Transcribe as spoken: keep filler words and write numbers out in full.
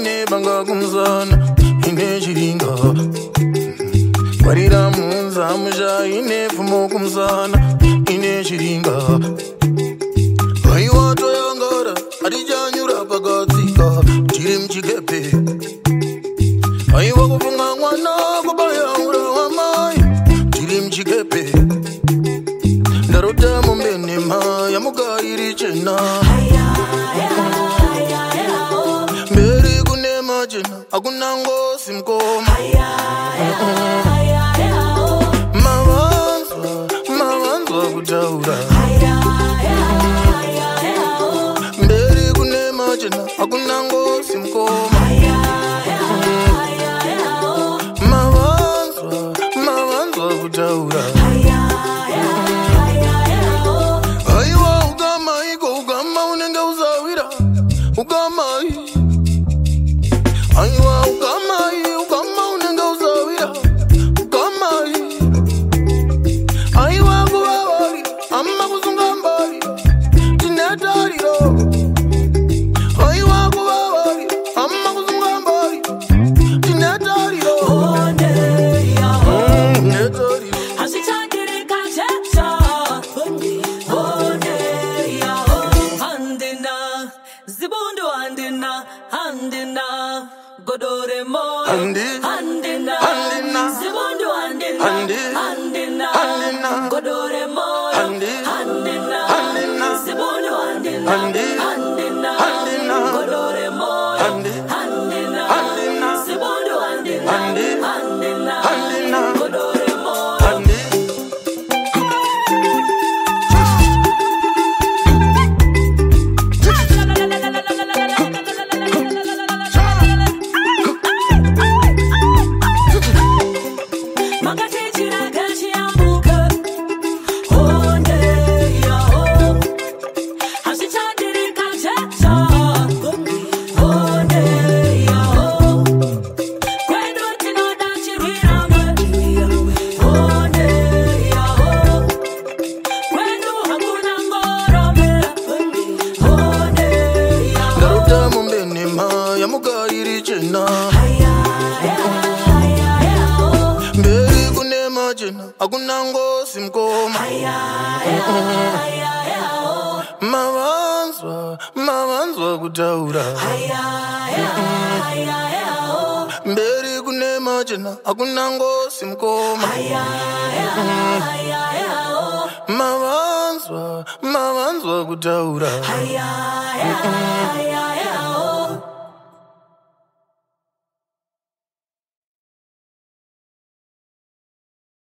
ine banga kumzana ine chiringa warira munza musha ine fumo kumzana ine chiringa aiwa toyangara adijanyura pakatsika chiri mchikepe aiwa kufunga mwana kubayaura wamai chiri mchikepe ndarota mumbenema yamugairi chena mberi kunema chena akuna ngosi mkoma mavanzwa mavanzwa kutaura mberi kunema chena akuna ngosi mkoma mavanzwa mavanzwa kutaura aiwa ugamai ko ugama unenge uzawira ugamai aiwa ugamai ugama unenge uzawira ugamai aiwa kuwawari amma kuzunga mbari tinetariro aiwa kuwawari amma kuzunga mbari tinetariro tinetariro hasitangire kanjeta Zibundo andina, andina, godore mo, andina, andina, zibundo andina, andina, andina, godore mo, andina, andina, zibundo andina, andina, andina, godore mo, andina, andina, zibundo andina, andina, andina, godore mo. mberi kunema chena akuna ngosi mkoma mavanzwa mavanzwa kutaura mberi kunema chena akuna ngosi mkoma mavanzwa mavanzwa kutaura